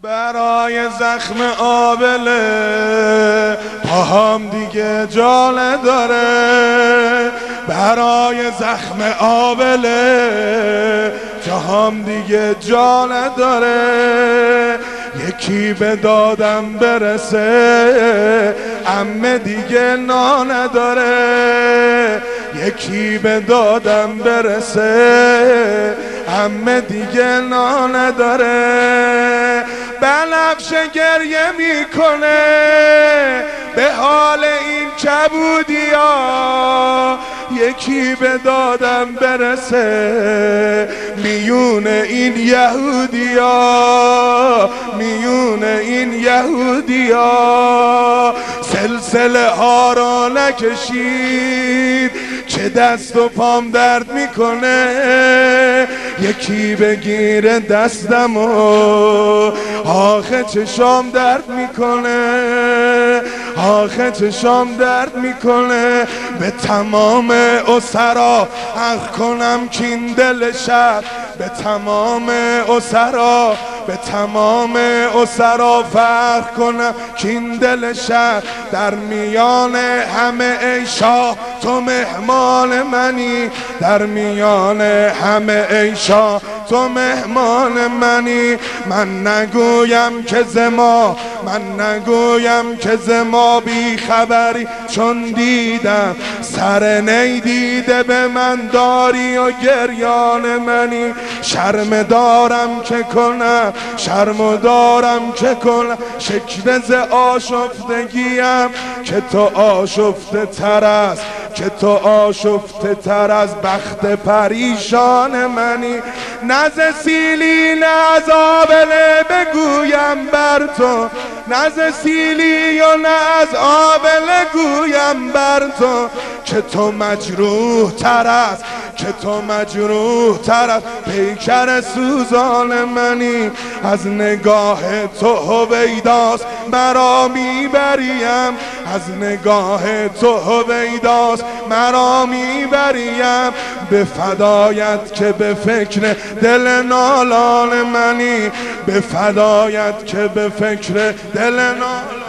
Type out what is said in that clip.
برای زخم آبله پاهام دیگه جا نداره، برای زخم آبله جاهام دیگه جا نداره. یکی به دادم برسه عمه دیگه نا نداره، یکی به دادم برسه عمه دیگه نا نداره. بنفشه گریه میکنه به حال این کبودیا، یکی به دادم برسه میون این یهودیا، میون این یهودیا. سلسله ها را نکشید که دست و پام درد میکنه، یکی بگیره دستم و آخه چشام درد میکنه، آخه چشام درد میکنه. به تمام اسرا حق کنم کین دل شهر، به تمام اسرا، به تمام اسرا فرق کنم کین دل شهر. در میان همه ای شاه تو مهمان منی، در میان همه ای شاه تو مهمان منی. من نگویم که زما، من نگویم که زما بی خبری، چون دیدم سر نیدیده به من داری و گریان منی. شرم دارم که کنم، شرم دارم که کنم، شکوه ز آشفتگیم که تو آشفته تر است، که تو آشفته تر از بخت پریشان منی. نه ز سیلی نه از آبله بگویم بر تو، نه ز سیلی و نه از آبله گویم بر تو، که تو مجروح تر است، که تو مجروح تر از پیکر سوزان منی. از نگاه تو هویداست مرا میبریم، از نگاه تو هویداست مرا میبریم. به فدایت که به فکر دل نالان منی، به فدایت که به فکر دل نالان